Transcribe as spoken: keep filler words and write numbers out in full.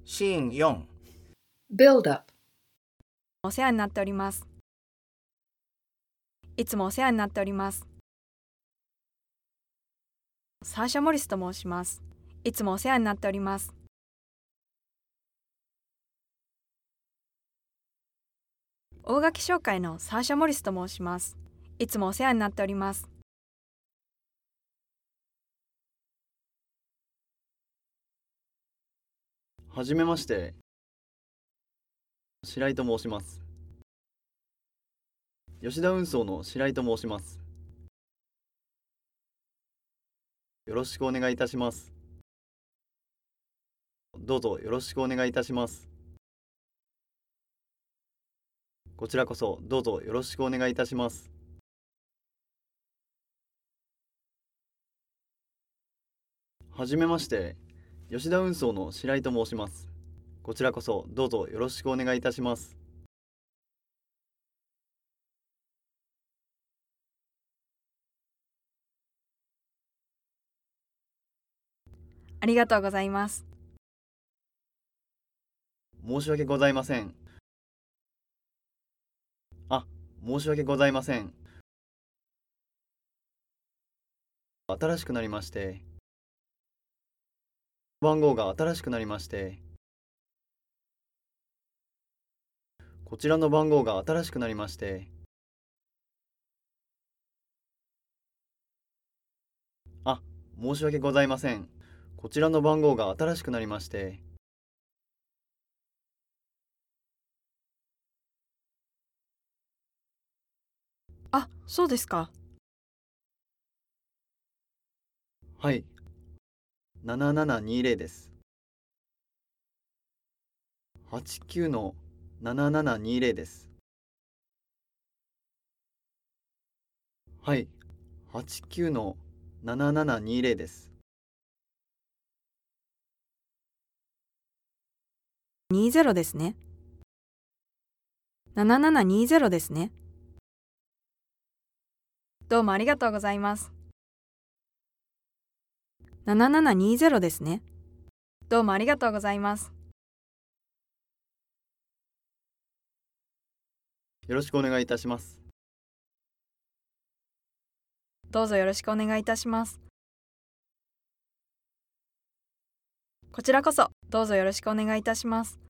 シーンよん。 Build up. お世話になっております。いつもお世話になっております。サーシャ・モリスと申します。いつもお世話になっております。大垣商会のサーシャ・モリスと申します。いつもお世話になっております。 はじめまして。白井と申します。吉田運送の白井と申します。よろしくお願いいたします。どうぞよろしくお願いいたします。こちらこそどうぞよろしくお願いいたします。はじめまして。吉田運送の白井と申します。こちらこそどうぞよろしくお願いいたします。 ありがとうございます。 申し訳ございません。あ、申し訳ございません。新しくなりまして、番号が新しくなりまして、こちらの番号が新しくなりまして、あ、申し訳ございません。こちらの番号が新しくなりまして、 あ、そうですか。 はい、ななななにゼロです。はちきゅうのななななにゼロです。はい、はちきゅうのななななにゼロです。 にじゅうですね。ななななにじゅうですね。どうもありがとうございます。ななななにじゅうですね。どうもありがとうございます。 よろしくお願いいたします。 どうぞよろしくお願いいたします。こちらこそどうぞよろしくお願いいたします。